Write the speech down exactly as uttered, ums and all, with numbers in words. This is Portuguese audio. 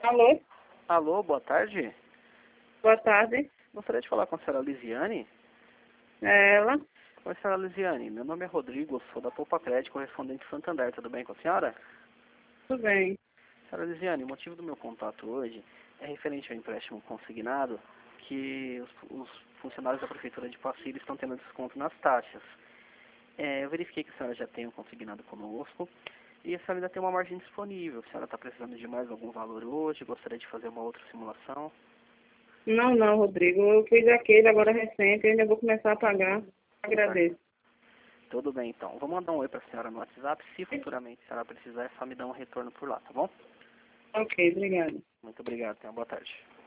Alô? Alô, boa tarde. Boa tarde. Gostaria de falar com a senhora Lisiane. É ela? Oi, senhora Lisiane. Meu nome é Rodrigo, eu sou da Poupa Crédito, correspondente Santander. Tudo bem com a senhora? Tudo bem. Senhora Lisiane, o motivo do meu contato hoje é referente ao empréstimo consignado que os, os funcionários da Prefeitura de Passírio estão tendo desconto nas taxas. É, eu verifiquei que a senhora já tem um consignado conosco e a senhora ainda tem uma margem disponível. A senhora está precisando de mais algum valor hoje? Gostaria de fazer uma outra simulação? Não, não, Rodrigo. Eu fiz aquele agora recente e ainda vou começar a pagar. Agradeço. Tudo bem, então. Vou mandar um oi para a senhora no WhatsApp. Se futuramente a senhora precisar, é só me dar um retorno por lá, tá bom? Ok, obrigada. Muito obrigado. Tenha uma boa tarde.